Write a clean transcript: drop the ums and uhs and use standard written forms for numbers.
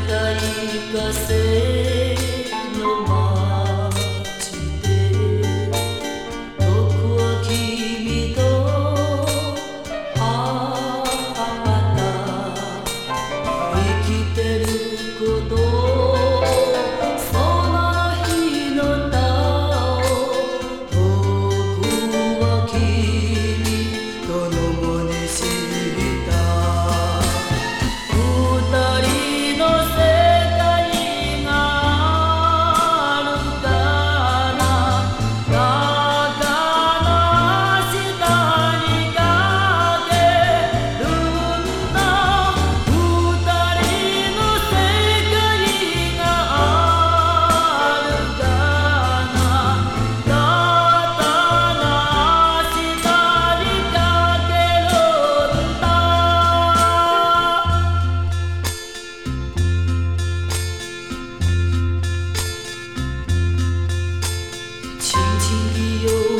たい風の街で僕は君と会った生きてることその日のた僕は君と共に知った二人の世界があるかなだから明日にかけるんだ二人の世界があるかなだから明日にかけるんだ轻轻地有